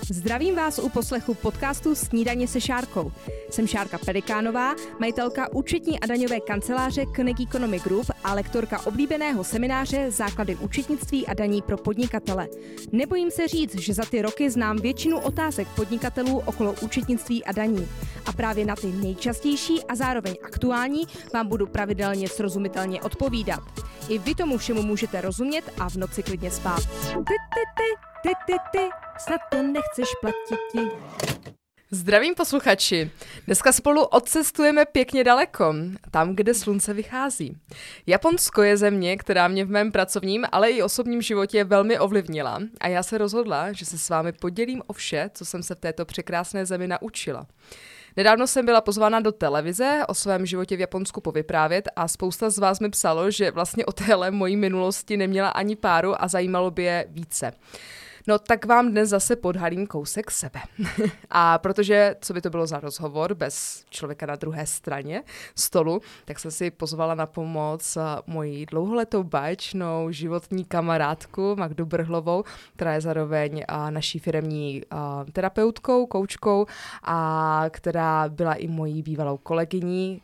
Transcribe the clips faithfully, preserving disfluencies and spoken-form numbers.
Zdravím vás u poslechu podcastu Snídaně se Šárkou. Jsem Šárka Pelikánová, majitelka účetní a daňové kanceláře Knek Economy Group a lektorka oblíbeného semináře Základy účetnictví a daní pro podnikatele. Nebojím se říct, že za ty roky znám většinu otázek podnikatelů okolo účetnictví a daní. A právě na ty nejčastější a zároveň aktuální vám budu pravidelně srozumitelně odpovídat. I vy tomu všemu můžete rozumět a v noci klidně spát. Ty, ty, ty, ty, ty, ty, snad to nechceš platit. Zdravím posluchači. Dneska spolu odcestujeme pěkně daleko, tam, kde slunce vychází. Japonsko je země, která mě v mém pracovním, ale i osobním životě velmi ovlivnila a já se rozhodla, že se s vámi podělím o vše, co jsem se v této překrásné zemi naučila. Nedávno jsem byla pozvána do televize o svém životě v Japonsku povyprávět a spousta z vás mi psalo, že vlastně o téhle mojí minulosti neměla ani páru a zajímalo by je více. No tak vám dnes zase podhalím kousek sebe. A protože, co by to bylo za rozhovor bez člověka na druhé straně stolu, tak jsem si pozvala na pomoc moji dlouholetou báječnou životní kamarádku Magdu Brhlovou, která je zároveň naší firemní terapeutkou, koučkou a která byla i mojí bývalou kolegyní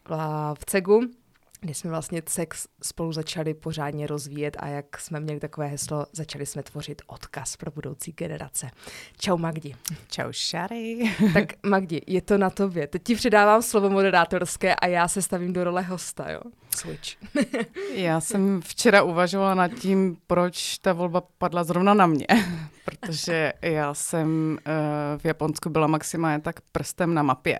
v CEGu, kdy jsme vlastně sex spolu začali pořádně rozvíjet a jak jsme měli takové heslo, začali jsme tvořit odkaz pro budoucí generace. Čau Magdi. Čau Šary. Tak Magdi, je to na tobě. Teď ti předávám slovo moderátorské a já se stavím do role hosta, jo? Switch. Já jsem včera uvažovala nad tím, proč ta volba padla zrovna na mě, protože já jsem uh, v Japonsku byla maximálně tak prstem na mapě.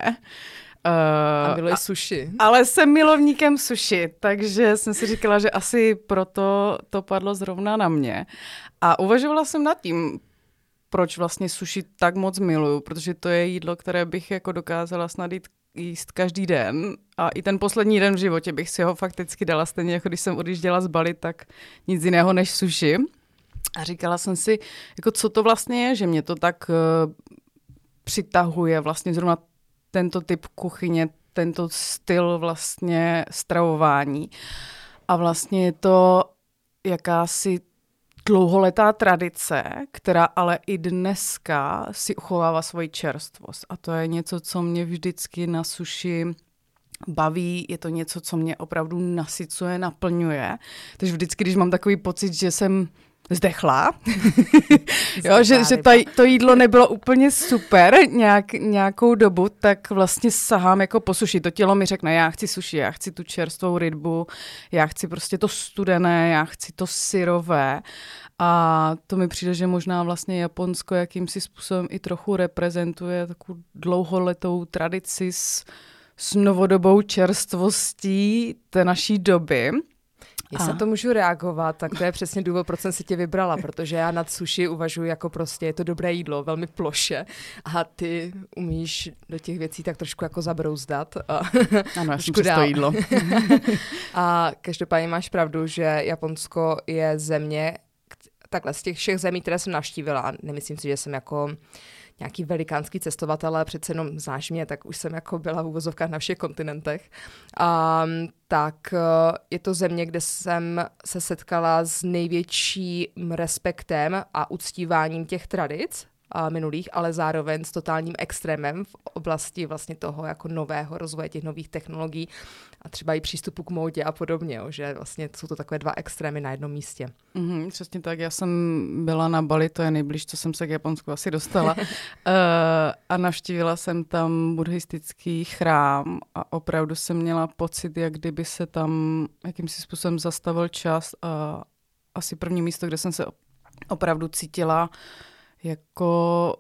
Uh, a miluje sushi. Ale jsem milovníkem sushi, takže jsem si říkala, že asi proto to padlo zrovna na mě. A uvažovala jsem nad tím, proč vlastně sushi tak moc miluju, protože to je jídlo, které bych jako dokázala snad jít, jíst každý den. A i ten poslední den v životě bych si ho fakticky dala, stejně jako když jsem odjížděla z Bali, tak nic jiného než sushi. A říkala jsem si, jako co to vlastně je, že mě to tak uh, přitahuje vlastně zrovna tento typ kuchyně, tento styl vlastně stravování. A vlastně je to jakási dlouholetá tradice, která ale i dneska si uchovává svoji čerstvost. A to je něco, co mě vždycky na sushi baví, je to něco, co mě opravdu nasycuje, naplňuje. Takže vždycky, když mám takový pocit, že jsem zdechla, jo, že, že to, to jídlo nebylo úplně super nějak, nějakou dobu, tak vlastně sahám jako po suši. To tělo mi řekne, já chci suši, já chci tu čerstvou rybu, já chci prostě to studené, já chci to syrové. A to mi přijde, že možná vlastně Japonsko jakýmsi způsobem i trochu reprezentuje takovou dlouholetou tradici s, s novodobou čerstvostí té naší doby. Jestli na to můžu reagovat, tak to je přesně důvod, proč jsem si tě vybrala, protože já nad sushi uvažuji jako prostě, je to dobré jídlo, velmi ploše a ty umíš do těch věcí tak trošku jako zabrouzdat. A ano, já jsem to jídlo. A každopádně máš pravdu, že Japonsko je země, takhle z těch všech zemí, které jsem navštívila, nemyslím si, že jsem jako nějaký velikánský cestovatel, ale přece jenom znáš mě, tak už jsem jako byla v uvozovkách na všech kontinentech. Um, tak uh, je to země, kde jsem se setkala s největším respektem a uctíváním těch tradic uh, minulých, ale zároveň s totálním extrémem v oblasti vlastně toho jako nového rozvoje těch nových technologií a třeba i přístupu k módě a podobně, jo, že vlastně jsou to takové dva extrémy na jednom místě. Mm-hmm, přesně tak, já jsem byla na Bali, to je nejbliž, co jsem se k Japonsku asi dostala uh, a navštívila jsem tam buddhistický chrám a opravdu jsem měla pocit, jak kdyby se tam jakýmsi způsobem zastavil čas a asi první místo, kde jsem se opravdu cítila jako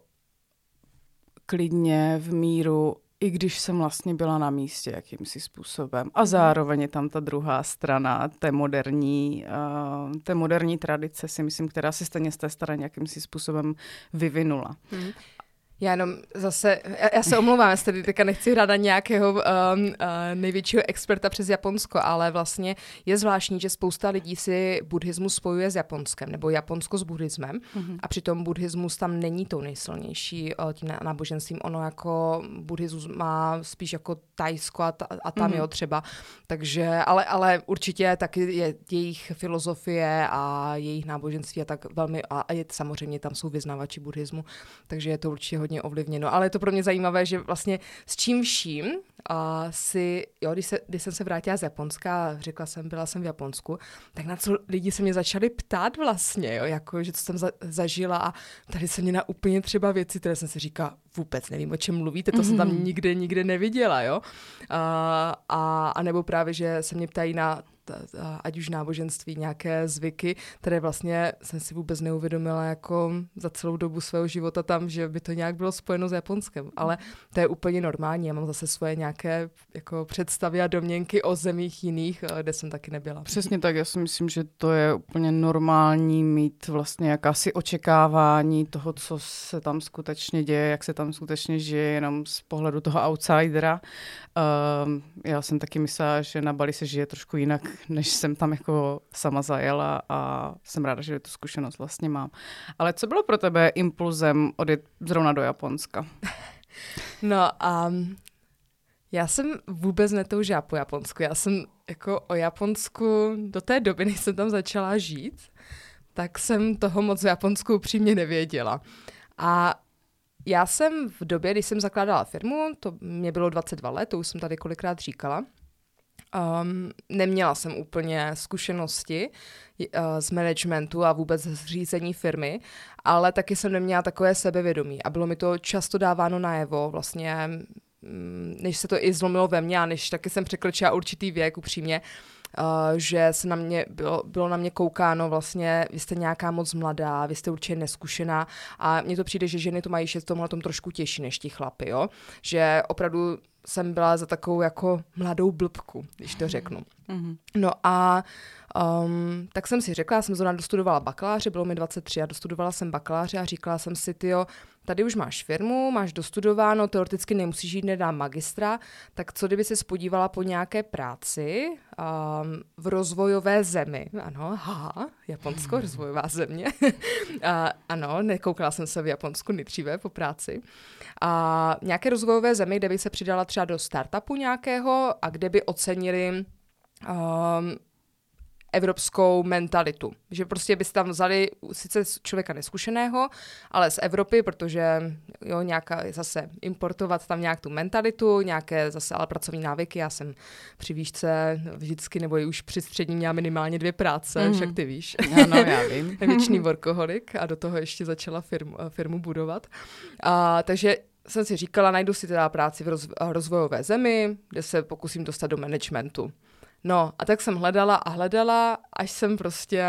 klidně v míru, i když jsem vlastně byla na místě jakýmsi způsobem. A zároveň je tam ta druhá strana té moderní, uh, té moderní tradice, si myslím, která si stejně z té strany jakýmsi způsobem vyvinula. Hmm. Já jenom zase, já, já se omlouvám, já tady teďka nechci hrát na nějakého um, uh, největšího experta přes Japonsko, ale vlastně je zvláštní, že spousta lidí si buddhismus spojuje s Japonskem, nebo Japonsko s buddhismem, mm-hmm. a přitom buddhismus tam není tou nejsilnější uh, tím náboženstvím. Ono jako buddhismus má spíš jako Thajsko a, ta, a tam mm-hmm. jo třeba, takže, ale, ale určitě taky je jejich filozofie a jejich náboženství a tak velmi, a, a je, samozřejmě tam jsou vyznavači buddhismu, takže je to určitě hodně ovlivněno. Ale je to pro mě zajímavé, že vlastně s čím vším uh, si, jo, když, se, když jsem se vrátila z Japonska, řekla jsem, byla jsem v Japonsku, tak na co lidi se mě začali ptát vlastně, jo, jako, že co jsem za, zažila a tady se mě na úplně třeba věci, které jsem si říkala, vůbec nevím, o čem mluvíte, to mm-hmm. jsem tam nikde, nikde neviděla, jo. Uh, a, a nebo právě, že se mě ptají na ať už náboženství, nějaké zvyky, které vlastně jsem si vůbec neuvědomila jako za celou dobu svého života tam, že by to nějak bylo spojeno s Japonskem. Ale to je úplně normální. Já mám zase svoje nějaké jako představy a domněnky o zemích jiných, kde jsem taky nebyla. Přesně tak. Já si myslím, že to je úplně normální mít vlastně jakási očekávání toho, co se tam skutečně děje, jak se tam skutečně žije, jenom z pohledu toho outsidera. Um, já jsem taky myslela, že na Bali se žije trošku jinak, než jsem tam jako sama zajela a jsem ráda, že tu zkušenost vlastně mám. Ale co bylo pro tebe impulzem odjet zrovna do Japonska? No um, já jsem vůbec netoužila po Japonsku. Já jsem jako o Japonsku do té doby, než jsem tam začala žít, tak jsem toho moc v Japonsku upřímně nevěděla. A já jsem v době, když jsem zakládala firmu, to mě bylo dvacet dva let, to už jsem tady kolikrát říkala, Um, neměla jsem úplně zkušenosti uh, z managementu a vůbec z řízení firmy, ale taky jsem neměla takové sebevědomí a bylo mi to často dáváno najevo, vlastně, um, než se to i zlomilo ve mně a než taky jsem překročila určitý věk, upřímně, uh, že se na mě, bylo, bylo na mě koukáno vlastně, vy jste nějaká moc mladá, vy jste určitě neskušená a mně to přijde, že ženy to mají, že v tomhle tom trošku těžší než ti chlapi, jo? Že opravdu jsem byla za takovou jako mladou blbku, když to řeknu. Mm-hmm. No a um, tak jsem si řekla, jsem zrovna dostudovala bakaláře, bylo mi dvacet tři a dostudovala jsem bakaláře a říkala jsem si, tyjo, tady už máš firmu, máš dostudováno, teoreticky nemusíš jít nedám magistra, tak co kdyby se spodívala po nějaké práci um, v rozvojové zemi. Ano, haha, Japonsko, rozvojová země. a, ano, nekoukala jsem se v Japonsku nejdříve po práci. A nějaké rozvojové zemi, kde by se přidala třeba do startupu nějakého a kde by ocenili um, evropskou mentalitu. Že prostě byste tam vzali sice člověka neskušeného, ale z Evropy, protože jo, nějaká zase importovat tam nějak tu mentalitu, nějaké zase ale pracovní návyky. Já jsem při výšce vždycky, nebo i už při střední měla minimálně dvě práce, mm. však ty víš. Ano, já vím. Věčný workoholik a do toho ještě začala firmu, firmu budovat. A, takže jsem si říkala, najdu si teda práci v roz, rozvojové zemi, kde se pokusím dostat do managementu. No a tak jsem hledala a hledala, až jsem prostě,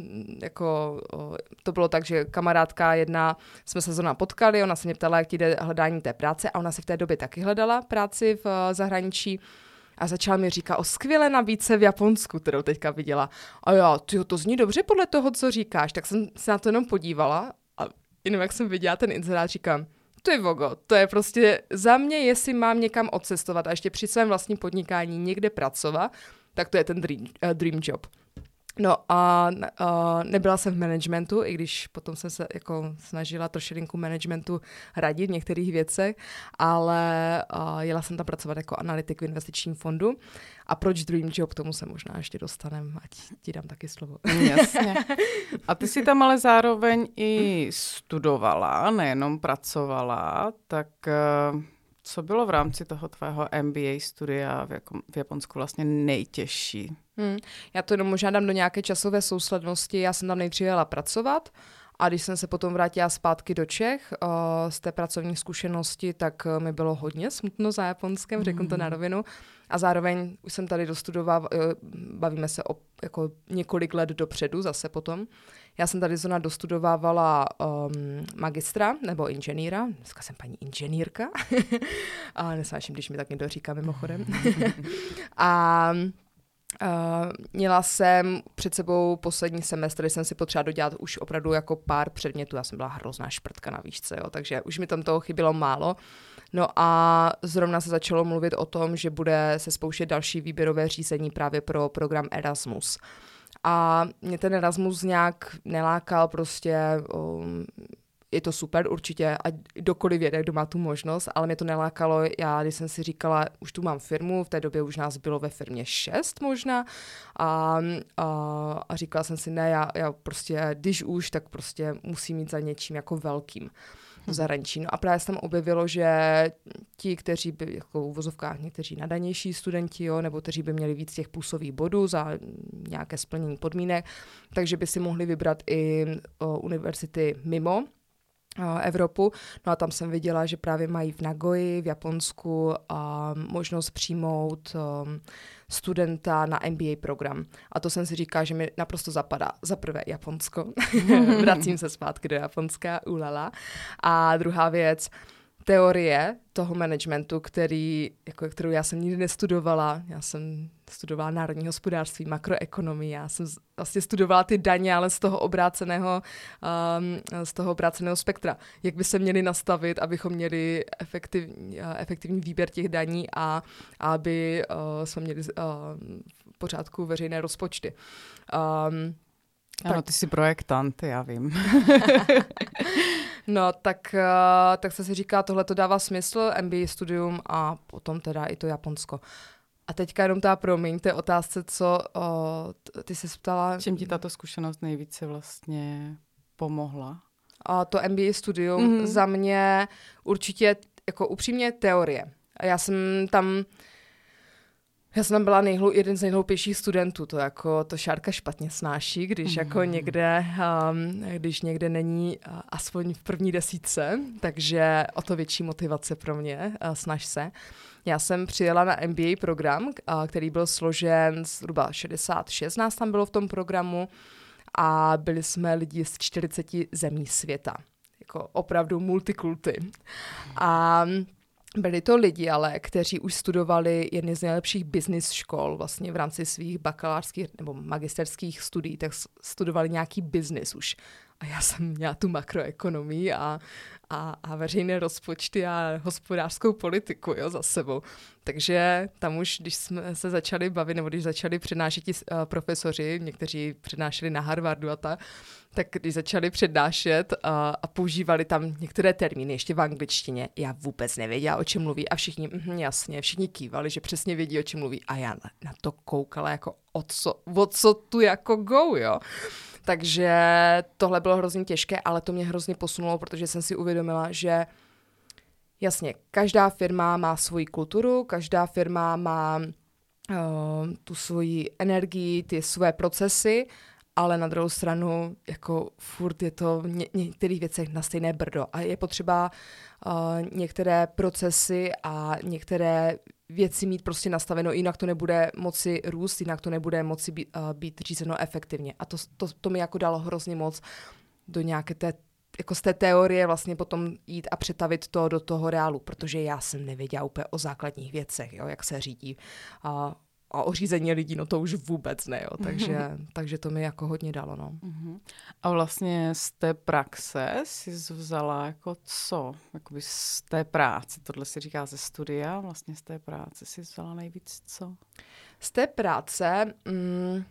jako, to bylo tak, že kamarádka jedna, jsme se zrovna potkali, ona se mě ptala, jak ti jde hledání té práce a ona si v té době taky hledala práci v zahraničí a začala mi říkat o skvělé nabídce v Japonsku, kterou teďka viděla. A já, tyjo, to zní dobře podle toho, co říkáš, tak jsem se na to jenom podívala a jenom jak jsem viděla ten inzerát, říkám, ty vogo, to je prostě za mě, jestli mám někam odcestovat a ještě při svém vlastním podnikání někde pracovat, tak to je ten dream, uh, dream job. No a uh, nebyla jsem v managementu, i když potom jsem se jako snažila trošilinku managementu radit v některých věcech, ale uh, jela jsem tam pracovat jako analytik v investičním fondu. A proč dream job, k tomu se možná ještě dostaneme, ať ti dám taky slovo. Jasně. A ty jsi tam ale zároveň i studovala, nejenom pracovala, tak... Uh... Co bylo v rámci toho tvého M B A studia v, jako, v Japonsku vlastně nejtěžší? Hmm. Já to jenom možná dám do nějaké časové souslednosti. Já jsem tam nejdříve jela pracovat a když jsem se potom vrátila zpátky do Čech uh, z té pracovní zkušenosti, tak uh, mi bylo hodně smutno za Japonskem, mm. řeknu to na rovinu. A zároveň už jsem tady dostudovala, uh, bavíme se o jako několik let dopředu zase potom. Já jsem tady zrovna dostudovávala um, magistra nebo inženýra. Dneska jsem paní inženýrka. A nesnáším, když mi tak někdo říká mimochodem. a Uh, měla jsem před sebou poslední semestr, kdy jsem si potřeba dodělat už opravdu jako pár předmětů. Já jsem byla hrozná šprtka na výšce, jo, takže už mi tam toho chybělo málo. No a zrovna se začalo mluvit o tom, že bude se spouštět další výběrové řízení právě pro program Erasmus. A mě ten Erasmus nějak nelákal, prostě um, je to super určitě, ať kdokoliv jede, kdo má tu možnost, ale mě to nelákalo. Já, když jsem si říkala, už tu mám firmu, v té době už nás bylo ve firmě šest možná a, a, a říkala jsem si, ne, já, já prostě, když už, tak prostě musím mít za něčím jako velkým v zahraničí. No a právě se tam objevilo, že ti, kteří by, jako v uvozovkách někteří nadanější studenti, jo, nebo kteří by měli víc těch plusových bodů za nějaké splnění podmínek, takže by si mohli vybrat i o, univerzity mimo Evropu. No a tam jsem viděla, že právě mají v Nagoji v Japonsku um, možnost přijmout um, studenta na M B A program. A to jsem si říkala, že mi naprosto zapadá. Za prvé Japonsko. Vracím se zpátky do Japonska, ulala. A druhá věc, teorie toho managementu, který, jako, kterou já jsem nikdy nestudovala. Já jsem studovala národní hospodářství, makroekonomii. Já jsem vlastně studovala ty daně, ale z toho obráceného, um, z toho obráceného spektra. Jak by se měly nastavit, abychom měli efektivní, uh, efektivní výběr těch daní a, a aby uh, jsme měli uh, v pořádku veřejné rozpočty. Um, Ano, tak... ty jsi projektant, já vím. No, tak, uh, tak se si říká, tohle to dává smysl, M B A studium a potom teda i to Japonsko. A teďka jenom ta promiň, té otázce, co uh, ty se ptala. Čím ti tato zkušenost nejvíce vlastně pomohla? A to M B A studium mm-hmm. za mě určitě jako upřímně teorie. Já jsem tam Já jsem tam byla nejhlou, jeden z nejhloupějších studentů, to jako to Šárka špatně snáší, když mm. jako někde, um, když někde není uh, aspoň v první desítce, takže o to větší motivace pro mě, uh, snaž se. Já jsem přijela na M B A program, uh, který byl složen zhruba šedesát šest nás tam bylo v tom programu a byli jsme lidi z čtyřiceti zemí světa, jako opravdu multikulty. A byli to lidi, ale kteří už studovali jedny z nejlepších business škol vlastně v rámci svých bakalářských nebo magisterských studií, tak studovali nějaký business už. A já jsem měla tu makroekonomii a, a, a veřejné rozpočty a hospodářskou politiku, jo, za sebou. Takže tam už, když jsme se začali bavit, nebo když začali přednášet ti uh, profesoři, někteří přednášeli na Harvardu a tak, tak když začali přednášet uh, a používali tam některé termíny ještě v angličtině, já vůbec nevěděla, o čem mluví a všichni, mm, jasně, všichni kývali, že přesně vědí, o čem mluví a já na, na to koukala jako o co, o co tu jako go, jo. Takže tohle bylo hrozně těžké, ale to mě hrozně posunulo, protože jsem si uvědomila, že jasně, každá firma má svoji kulturu, každá firma má uh, tu svoji energii, ty své procesy, ale na druhou stranu jako furt je to v ně- některých věcech na stejné brdo a je potřeba uh, některé procesy a některé věci mít prostě nastaveno, jinak to nebude moci růst, jinak to nebude moci být, uh, být řízeno efektivně. A to, to, to mi jako dalo hrozně moc do nějaké té, jako z té teorie vlastně potom jít a přetavit to do toho reálu, protože já jsem nevěděla úplně o základních věcech, jo, jak se řídí uh, a o řízení lidí, no to už vůbec ne, jo. Takže, mm-hmm. takže to mi jako hodně dalo, no. Mm-hmm. A vlastně z té praxe jsi vzala jako co? Jakoby z té práce, tohle si říká ze studia, vlastně z té práce jsi vzala nejvíc co? Z té práce... Mm,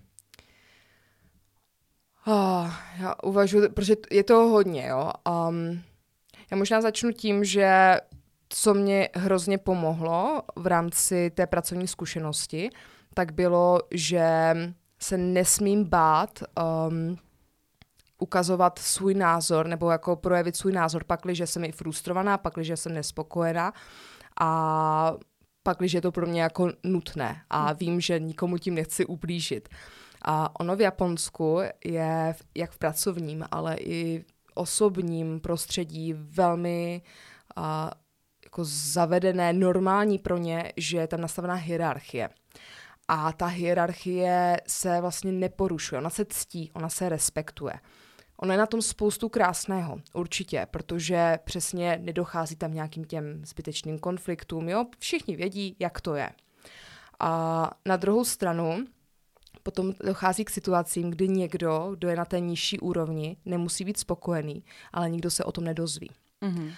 oh, já uvažuji, protože je to hodně, jo. Um, já možná začnu tím, že co mě hrozně pomohlo v rámci té pracovní zkušenosti, tak bylo, že se nesmím bát um, ukazovat svůj názor nebo jako projevit svůj názor, pakliže jsem i frustrovaná, pakliže jsem nespokojená a pakliže je to pro mě jako nutné a vím, že nikomu tím nechci ublížit. A ono v Japonsku je jak v pracovním, ale i v osobním prostředí velmi uh, jako zavedené, normální pro ně, že je tam nastavená hierarchie. A ta hierarchie se vlastně neporušuje, ona se ctí, ona se respektuje. Ono je na tom spoustu krásného, určitě, protože přesně nedochází tam nějakým těm zbytečným konfliktům, jo? Všichni vědí, jak to je. A na druhou stranu potom dochází k situacím, kdy někdo, kdo je na té nižší úrovni, nemusí být spokojený, ale nikdo se o tom nedozví. Mm-hmm.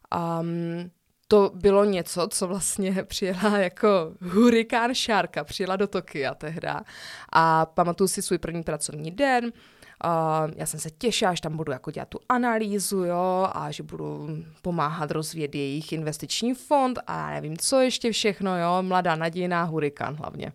Um, to bylo něco, co vlastně přijela jako hurikán Šárka, přijela do Tokia tehda a pamatuju si svůj první pracovní den. Uh, já jsem se těšila, že tam budu jako dělat tu analýzu, jo, a že budu pomáhat rozvíjet jejich investiční fond a já nevím, co ještě všechno, jo, mladá nadějná hurikán hlavně.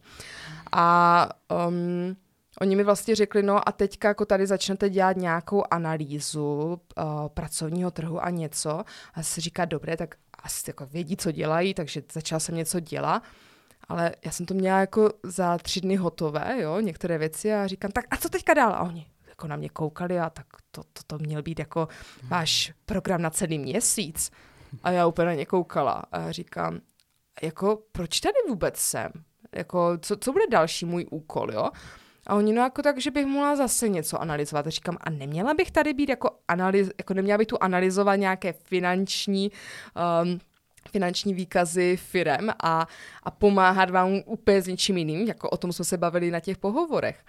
A um, oni mi vlastně řekli, no a teďka jako tady začnete dělat nějakou analýzu uh, pracovního trhu a něco. A si říká, dobré, tak asi jako vědí, co dělají, takže začala jsem něco dělat. Ale já jsem to měla jako za tři dny hotové, jo, některé věci a říkám, tak a co teďka dál? A oni jako na mě koukali a tak to, to, to měl být jako váš program na celý měsíc. A já úplně na ně koukala a říkám, jako proč tady vůbec jsem? Jako, co, co bude další můj úkol, jo? A oni, no jako tak, že bych mohla zase něco analyzovat. A říkám, a neměla bych tady být jako analyz, jako neměla bych tu analyzovat nějaké finanční, um, finanční výkazy firem a, a pomáhat vám úplně s něčím jiným, jako o tom jsme se bavili na těch pohovorech.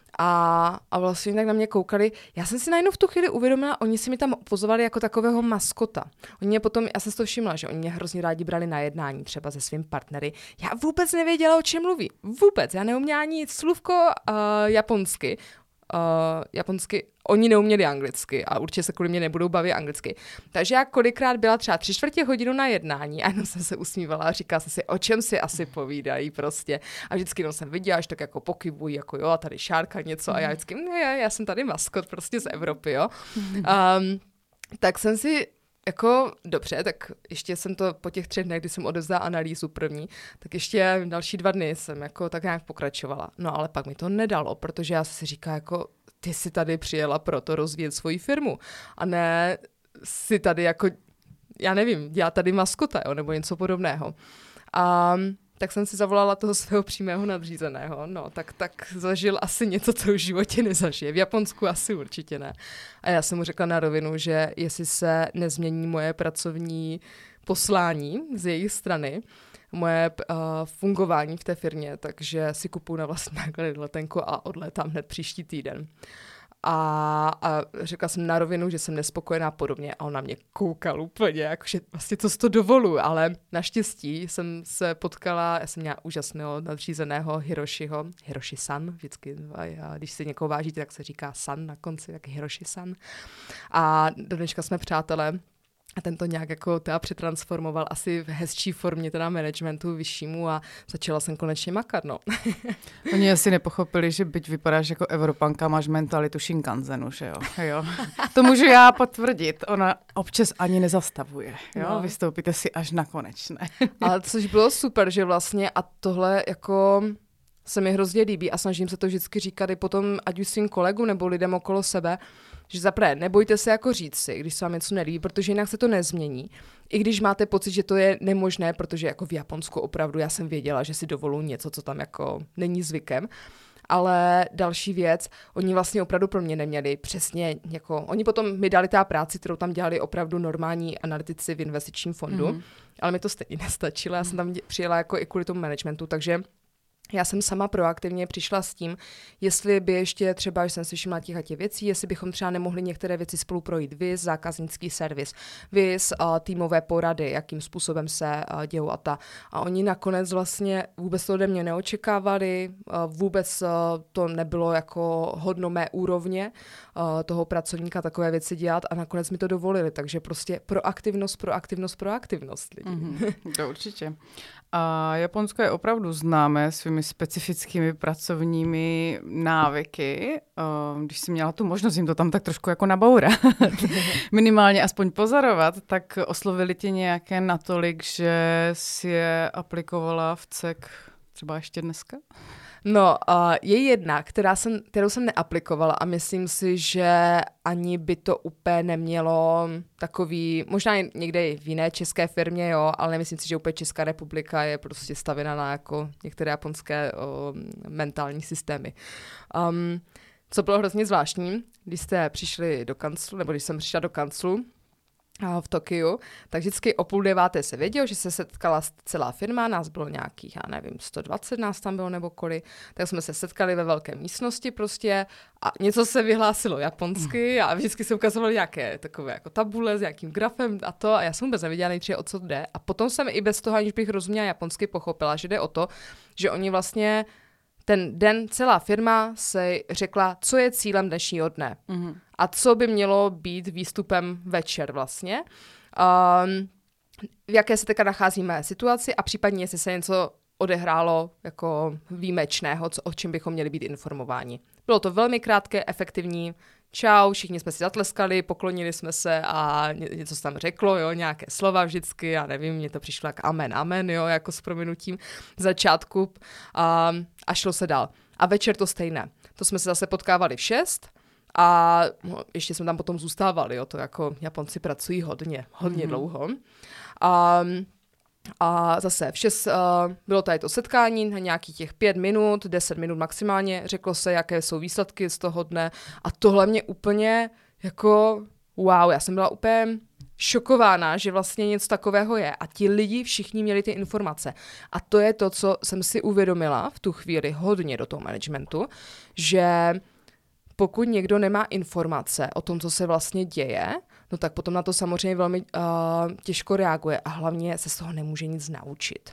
A, a vlastně tak na mě koukali. Já jsem si najednou v tu chvíli uvědomila, oni si mi tam pozvali jako takového maskota. Oni mě potom, já jsem si to všimla, že oni mě hrozně rádi brali na jednání třeba se svým partnery. Já vůbec nevěděla, o čem mluví. Vůbec. Já neuměla ani slůvko uh, japonsky. Uh, japonsky, oni neuměli anglicky a určitě se kvůli mě nebudou bavit anglicky. Takže já kolikrát byla třeba tři čtvrtě hodinu na jednání a jenom jsem se usmívala a říkala jsem si, o čem si asi povídají prostě. A vždycky jenom jsem viděla, že tak jako pokybují, jako jo, a tady Šárka něco a já vždycky, ne, já jsem tady maskot prostě z Evropy, jo. Um, tak jsem si jako dobře, tak ještě jsem to po těch třech dnech, kdy jsem odevzdala analýzu první, tak ještě další dva dny jsem jako tak nějak pokračovala. No ale pak mi to nedalo, protože já si říkám jako, ty jsi tady přijela proto rozvíjet svoji firmu a ne si tady jako, já nevím, dělat tady maskota, jo, nebo něco podobného. A tak jsem si zavolala toho svého přímého nadřízeného, no, tak, tak zažil asi něco, co v životě nezažije. V Japonsku asi určitě ne. A já jsem mu řekla na rovinu, že jestli se nezmění moje pracovní poslání z jejich strany, moje uh, fungování v té firmě, takže si kupuju na vlastní náklady letenku a odlétám hned příští týden. A, a řekla jsem na rovinu, že jsem nespokojená podobně a on na mě koukal úplně, jakože vlastně to to dovolu, ale naštěstí jsem se potkala, já jsem měla úžasného nadřízeného Hiroshiho, Hiroshi-san, vždycky, a když si někoho vážíte, tak se říká san na konci, tak Hiroshi-san. A do dneška jsme přátelé. A ten to nějak jako teda přetransformoval asi v hezčí formě teda managementu vyššímu a začala jsem konečně makat, no. Oni asi nepochopili, že byť vypadáš jako Evropanka, máš mentalitu Shinkanzenu, že jo? jo. To můžu já potvrdit. Ona občas ani nezastavuje, jo? No. Vystoupíte si až na konečné. Ale což bylo super, že vlastně a tohle jako se mi hrozně líbí a snažím se to vždycky říkat i potom ať už svým kolegům nebo lidem okolo sebe, že zaprvé nebojte se jako říct si, když se vám něco nelíbí, protože jinak se to nezmění. I když máte pocit, že to je nemožné, protože jako v Japonsku opravdu já jsem věděla, že si dovoluji něco, co tam jako není zvykem. Ale další věc, oni vlastně opravdu pro mě neměli přesně jako, oni potom mi dali ta práci, kterou tam dělali opravdu normální analytici v investičním fondu, mm-hmm. ale mi to stejně nestačilo, já jsem tam přijela jako i kvůli tomu managementu, takže já jsem sama proaktivně přišla s tím, jestli by ještě třeba, že jsem si všimla těch a těch věcí, jestli bychom třeba nemohli některé věci spolu projít, vys, zákaznický servis, vys, uh, týmové porady, jakým způsobem se uh, dějou a ta. A oni nakonec vlastně vůbec to ode mě neočekávali, uh, vůbec uh, to nebylo jako hodno mé úrovně uh, toho pracovníka takové věci dělat a nakonec mi to dovolili, takže prostě proaktivnost, proaktivnost, proaktivnost lidí. Mm-hmm, to určitě. A Japonsko je opravdu známé svými specifickými pracovními návyky. Když jsi měla tu možnost jim to tam tak trošku jako nabourat, minimálně aspoň pozorovat, tak oslovili tě nějaké natolik, že si je aplikovala v C E K třeba ještě dneska? No, uh, je jedna, která jsem, kterou jsem neaplikovala a myslím si, že ani by to úplně nemělo takový, možná někde v jiné české firmě, jo, ale nemyslím si, že úplně Česká republika je prostě stavěna na jako některé japonské o, mentální systémy. Um, co bylo hrozně zvláštní, když jste přišli do kanclu, nebo když jsem přišla do kanclu, v Tokiu, tak vždycky o půl deváté se vědělo, že se setkala celá firma, nás bylo nějakých, já nevím, sto dvacet nás tam bylo nebo kolik, tak jsme se setkali ve velké místnosti prostě a něco se vyhlásilo japonsky a vždycky se ukazovali nějaké takové jako tabule s nějakým grafem a to a já jsem vůbec nevěděla nejdříve, o co jde a potom jsem i bez toho, aniž bych rozuměla japonsky, pochopila, že jde o to, že oni vlastně ten den celá firma se řekla, co je cílem dnešního dne mm-hmm. a co by mělo být výstupem večer vlastně. Um, v jaké se teďka nacházíme situaci a případně, jestli se něco odehrálo jako výjimečného, co, o čem bychom měli být informováni. Bylo to velmi krátké, efektivní. Čau, všichni jsme si zatleskali, poklonili jsme se a něco se tam řeklo, jo, nějaké slova vždycky, já nevím, mně to přišlo jak amen, amen, jo, jako s prominutím začátku a, a šlo se dál. A večer to stejné. To jsme se zase potkávali v šest a no, ještě jsme tam potom zůstávali, jo, to jako Japonci pracují hodně, hodně mm-hmm. dlouho. A A zase v šest uh, bylo tady to setkání na nějakých těch pět minut, deset minut maximálně, řeklo se, jaké jsou výsledky z toho dne a tohle mě úplně jako wow, já jsem byla úplně šokována, že vlastně něco takového je a ti lidi všichni měli ty informace a to je to, co jsem si uvědomila v tu chvíli hodně do toho managementu, že pokud někdo nemá informace o tom, co se vlastně děje, no tak potom na to samozřejmě velmi uh, těžko reaguje a hlavně se z toho nemůže nic naučit.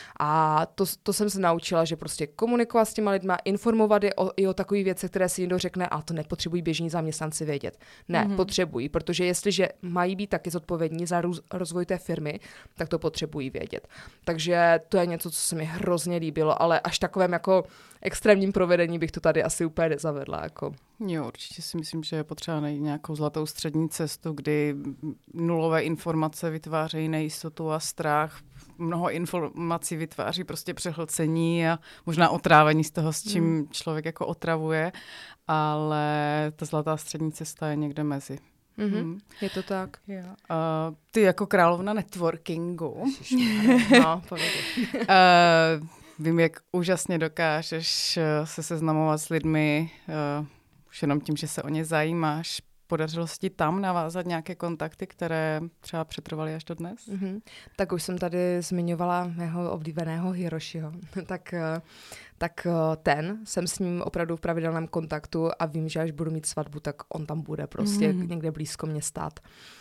A to, to jsem se naučila, že prostě komunikovat s těma lidma, informovat je o, i o takových věcech, které si někdo řekne, a to nepotřebují běžní zaměstnanci vědět. Ne, mm-hmm. potřebují, protože jestliže mají být taky zodpovědní za roz, rozvoj té firmy, tak to potřebují vědět. Takže to je něco, co se mi hrozně líbilo, ale až takovém jako extrémním provedení bych to tady asi úplně nezavedla. Jako. Jo, určitě si myslím, že je potřeba najít nějakou zlatou střední cestu, kdy nulové informace vytvářejí nejistotu a strach. Mnoho informací vytváří prostě přehlcení a možná otrávení z toho, s čím hmm. člověk jako otravuje, ale ta zlatá střední cesta je někde mezi. Mm-hmm. Hmm. Je to tak. Yeah. Uh, ty jako královna networkingu. No, povědě. uh, vím, jak úžasně dokážeš se seznamovat s lidmi uh, už jenom tím, že se o ně zajímáš. Podařilo se ti tam navázat nějaké kontakty, které třeba přetrvaly až do dnes? Mm-hmm. Tak už jsem tady zmiňovala mého oblíbeného Hiroshiho. tak, tak ten, jsem s ním opravdu v pravidelném kontaktu a vím, že až budu mít svatbu, tak on tam bude prostě mm-hmm. někde blízko mě stát.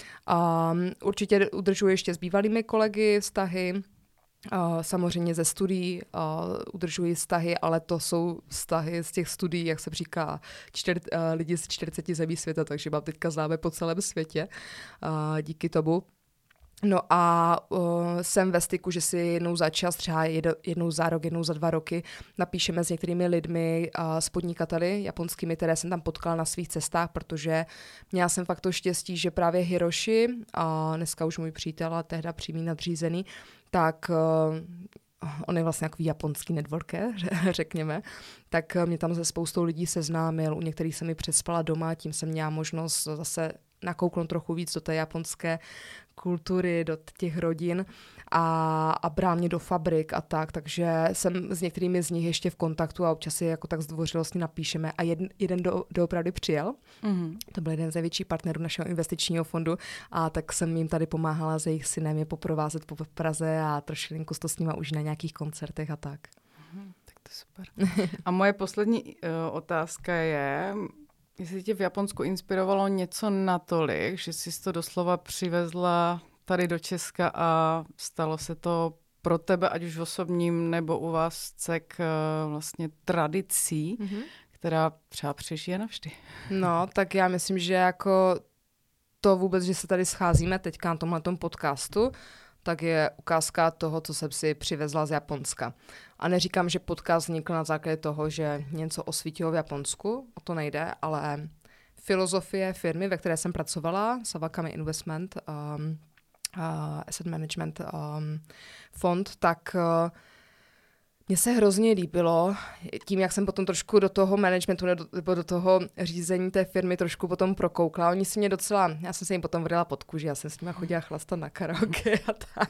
Um, určitě udržuji ještě s bývalými kolegy vztahy, Uh, samozřejmě ze studií uh, udržují vztahy, ale to jsou vztahy z těch studií, jak se říká, čtyř, uh, lidi z čtyřiceti zemí světa, takže mám teďka známé po celém světě uh, díky tomu. No a uh, jsem ve styku, že si jednou za čas, třeba jednou za rok, jednou za dva roky napíšeme s některými lidmi, uh, s podnikateli japonskými, které jsem tam potkala na svých cestách, protože měla jsem fakt to štěstí, že právě Hiroshi, uh, dneska už můj přítel a tehda přímý nadřízený, tak uh, on je vlastně takový japonský networker, řekněme, tak mě tam se spoustou lidí seznámil, u některých jsem mi přespala doma, tím jsem měla možnost zase nakouknout trochu víc do té japonské kultury, do těch rodin a, a brál mě do fabrik a tak, takže jsem s některými z nich ještě v kontaktu a občas si jako tak zdvořilostně napíšeme a jeden, jeden do, doopravdy přijel. Mm-hmm. To byl jeden z největších partnerů našeho investičního fondu a tak jsem jim tady pomáhala s jejich synem je poprovázet po Praze a trošilinku to s nima už na nějakých koncertech a tak. Mm, tak to je super. A moje poslední uh, otázka je, jestli tě v Japonsku inspirovalo něco natolik, že jsi to doslova přivezla tady do Česka a stalo se to pro tebe, ať už v osobním nebo u vás cek vlastně tradicí, mm-hmm. která třeba přežije navždy. No, tak já myslím, že jako to vůbec, že se tady scházíme teďka na tomhletom podcastu, tak je ukázka toho, co jsem si přivezla z Japonska. A neříkám, že podcast vznikl na základě toho, že něco osvítilo v Japonsku, o to nejde, ale filozofie firmy, ve které jsem pracovala, Sawakami Investment, um, uh, Asset Management um, fond, tak uh, mně se hrozně líbilo, tím, jak jsem potom trošku do toho managementu nebo do toho řízení té firmy trošku potom prokoukla. Oni si mě docela, já jsem se jim potom vrila pod kůži, já jsem s nimi chodila chlastat na karaoke a tak.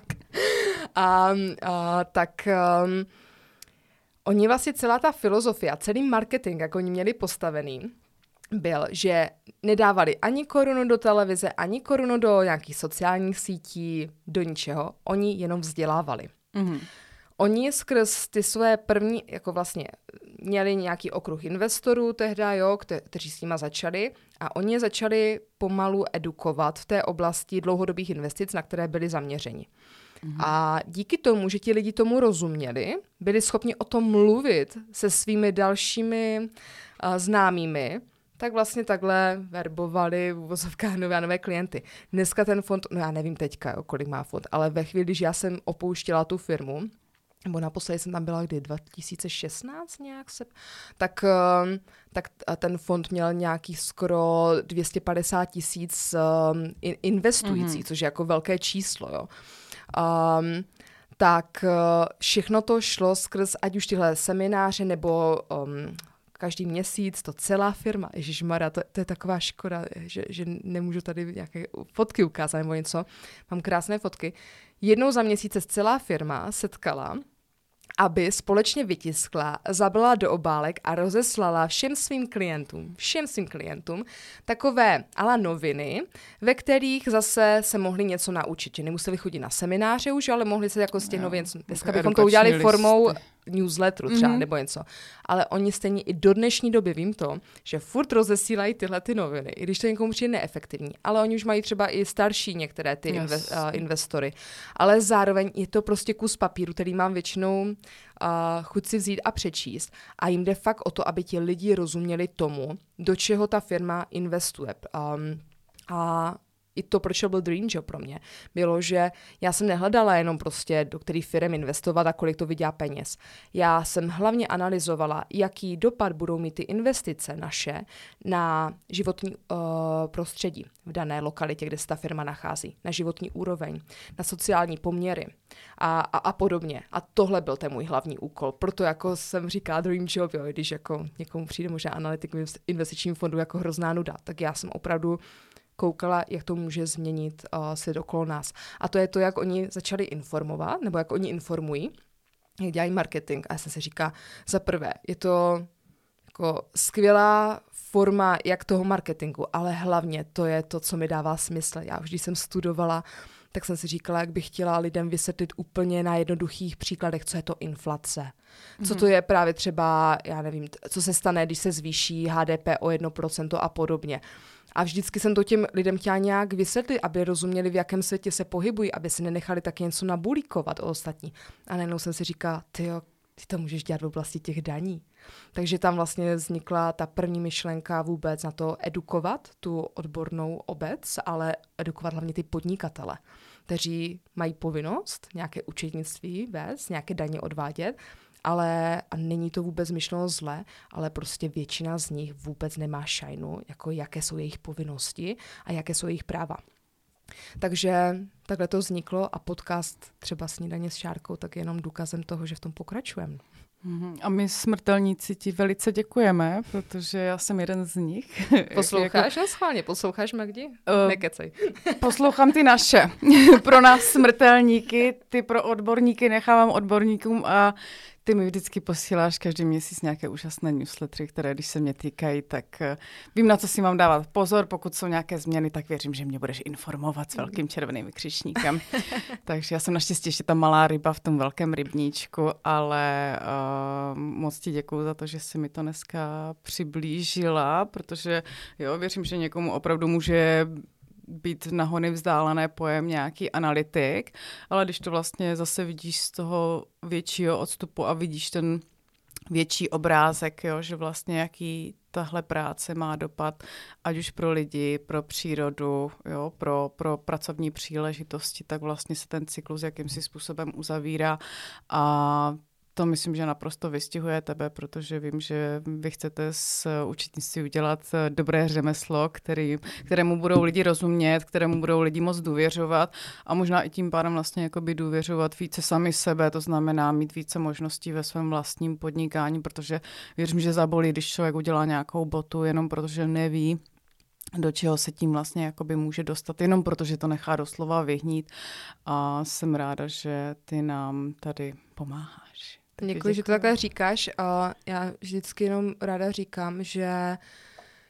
A, a tak um, oni vlastně celá ta filozofie a celý marketing, jak oni měli postavený, byl, že nedávali ani korunu do televize, ani korunu do nějakých sociálních sítí, do ničeho. Oni jenom vzdělávali. Mm-hmm. Oni skrz ty své první, jako vlastně měli nějaký okruh investorů tehda, jo, kte- kteří s nima začali a oni je začali pomalu edukovat v té oblasti dlouhodobých investic, na které byli zaměřeni. Mm-hmm. A díky tomu, že ti lidi tomu rozuměli, byli schopni o tom mluvit se svými dalšími uh, známými, tak vlastně takhle verbovali v uvozovkách nové a nové klienty. Dneska ten fond, no já nevím teďka, jo, kolik má fond, ale ve chvíli, když já jsem opouštěla tu firmu, nebo naposledy jsem tam byla kdy dva tisíce šestnáct nějak se, tak, tak ten fond měl nějakých skoro dvě stě padesát tisíc um, investujících, mm-hmm. což je jako velké číslo, jo. Um, tak všechno to šlo skrz ať už tyhle semináře nebo um, každý měsíc to celá firma. Ježišmarja, to, to je taková škoda, že, že nemůžu tady nějaké fotky ukázat nebo něco. Mám krásné fotky. Jednou za měsíc se celá firma setkala, aby společně vytiskla, zabila do obálek a rozeslala všem svým klientům, všem svým klientům takové ala noviny, ve kterých zase se mohli něco naučit. Že nemuseli chodit na semináře už, ale mohli se jako z těch novin. Dneska bychom to udělali listy. Formou newsletteru třeba mm-hmm. nebo něco. Ale oni stejně i do dnešní doby, vím to, že furt rozesílají tyhle ty noviny, i když to někomu přijde neefektivní. Ale oni už mají třeba i starší některé ty yes. inve- uh, investory. Ale zároveň je to prostě kus papíru, který mám většinou uh, chuť si vzít a přečíst. A jim jde fakt o to, aby ti lidi rozuměli tomu, do čeho ta firma investuje. Um, a i to, proč to byl dream job pro mě, bylo, že já jsem nehledala jenom prostě, do kterých firm investovat a kolik to vydělá peněz. Já jsem hlavně analyzovala, jaký dopad budou mít ty investice naše na životní uh, prostředí v dané lokalitě, kde se ta firma nachází, na životní úroveň, na sociální poměry a, a, a podobně. A tohle byl ten můj hlavní úkol. Proto jako jsem říkala dream job, jo, když jako někomu přijde možná analytik v investičním fondu jako hrozná nuda, tak já jsem opravdu koukala, jak to může změnit uh, svět okolo nás. A to je to, jak oni začali informovat, nebo jak oni informují, jak dělají marketing. A já jsem si říká, za prvé, je to jako skvělá forma jak toho marketingu, ale hlavně to je to, co mi dává smysl. Já už když jsem studovala, tak jsem si říkala, jak bych chtěla lidem vysvětlit úplně na jednoduchých příkladech, co je to inflace. Co to je právě třeba, já nevím, co se stane, když se zvýší H D P o jedno procento a podobně. A vždycky jsem to těm lidem chtěla nějak vysvětlit, aby rozuměli, v jakém světě se pohybují, aby si nenechali taky něco nabulíkovat o ostatní. A najednou jsem si říkala, tyjo, ty to můžeš dělat v oblasti těch daní. Takže tam vlastně vznikla ta první myšlenka vůbec na to edukovat tu odbornou obec, ale edukovat hlavně ty podnikatele, kteří mají povinnost nějaké účetnictví vést, nějaké daně odvádět, ale a není to vůbec myšleno zle, ale prostě většina z nich vůbec nemá šajnu, jako jaké jsou jejich povinnosti a jaké jsou jejich práva. Takže takhle to vzniklo a podcast třeba Snídaně s Šárkou tak je jenom důkazem toho, že v tom pokračujeme. A my smrtelníci ti velice děkujeme, protože já jsem jeden z nich. Posloucháš? No schválně, posloucháš, Magdi? Uh, Nekecej. Poslouchám ty naše. Pro nás smrtelníky, ty pro odborníky nechávám odborníkům a ty mi vždycky posíláš každý měsíc nějaké úžasné newslettery, které když se mě týkají, tak vím, na co si mám dávat pozor. Pokud jsou nějaké změny, tak věřím, že mě budeš informovat s velkým červeným vykřičníkem. Takže já jsem naštěstí ještě ta malá ryba v tom velkém rybníčku, ale uh, moc ti děkuju za to, že jsi mi to dneska přiblížila, protože jo, věřím, že někomu opravdu může být na hony vzdálené pojem nějaký analytik, ale když to vlastně zase vidíš z toho většího odstupu a vidíš ten větší obrázek, jo, že vlastně jaký tahle práce má dopad, ať už pro lidi, pro přírodu, jo, pro, pro pracovní příležitosti, tak vlastně se ten cyklus jakýmsi způsobem uzavírá a to myslím, že naprosto vystihuje tebe, protože vím, že vy chcete z účetnictví udělat dobré řemeslo, který, kterému budou lidi rozumět, kterému budou lidi moc důvěřovat a možná i tím pádem vlastně jakoby důvěřovat více sami sebe, to znamená mít více možností ve svém vlastním podnikání, protože věřím, že zabolí, když člověk udělá nějakou botu, jenom protože neví, do čeho se tím vlastně jakoby může dostat, jenom protože to nechá doslova vyhnít a jsem ráda, že ty nám tady pomáháš. Děkuji, že to takhle říkáš a já vždycky jenom ráda říkám, že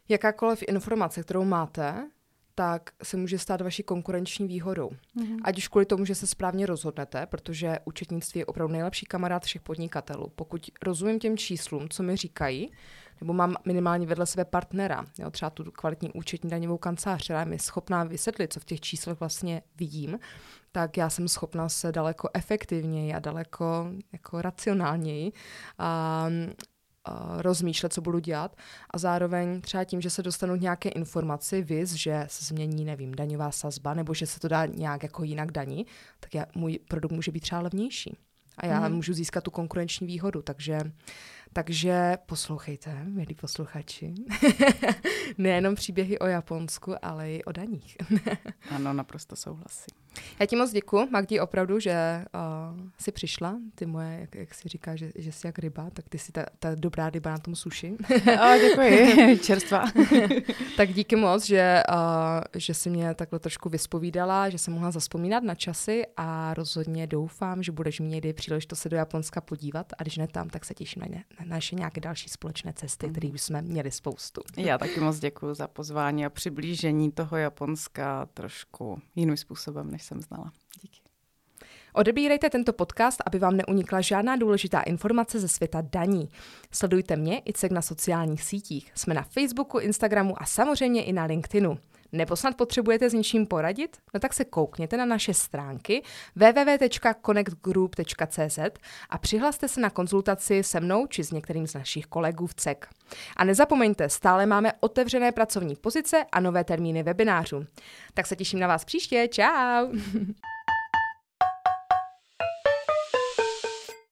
Jakákoliv informace, kterou máte, tak se může stát vaší konkurenční výhodou. Mm-hmm. Ať už kvůli tomu, že se správně rozhodnete, protože účetnictví je opravdu nejlepší kamarád všech podnikatelů. Pokud rozumím těm číslům, co mi říkají, nebo mám minimálně vedle sebe partnera, jo, třeba tu kvalitní účetní daňovou kancelář, která je mi schopná vysvětlit, co v těch číslech vlastně vidím, tak já jsem schopná se daleko efektivněji a daleko jako racionálněji a rozmýšlet, co budu dělat, a zároveň třeba tím, že se dostanu k nějaké informaci, viz, že se změní, nevím, daňová sazba, nebo že se to dá nějak jako jinak daní, tak já, můj produkt může být třeba levnější. A já mm. můžu získat tu konkurenční výhodu, takže, takže poslouchejte, milí posluchači, nejenom příběhy o Japonsku, ale i o daních. Ano, naprosto souhlasím. Já ti moc děkuju, Magdi, opravdu, že uh, jsi přišla. Ty moje, jak, jak jsi říká, že, že jsi jak ryba, tak ty jsi ta, ta dobrá ryba na tom suši. O, děkuji, čerstvá. Tak díky moc, že, uh, že jsi mě takhle trošku vyspovídala, že jsem mohla zazpomínat na časy a rozhodně doufám, že budeš mít někdy příležitost se do Japonska podívat, a když ne tam, tak se těším na, ně, na naše nějaké další společné cesty, které už jsme měli spoustu. Já taky moc děkuji za pozvání a přiblížení toho Japonska trošku jiným způsobem, než jsem znala. Díky. Odebírejte tento podcast, aby vám neunikla žádná důležitá informace ze světa daní. Sledujte mě i Cek na sociálních sítích. Jsme na Facebooku, Instagramu a samozřejmě i na LinkedInu. Nebo snad potřebujete s něčím poradit? No tak se koukněte na naše stránky w w w tečka connect group tečka c z a přihlaste se na konzultaci se mnou či s některým z našich kolegů v C E K. A nezapomeňte, stále máme otevřené pracovní pozice a nové termíny webinářů. Tak se těším na vás příště. Čau!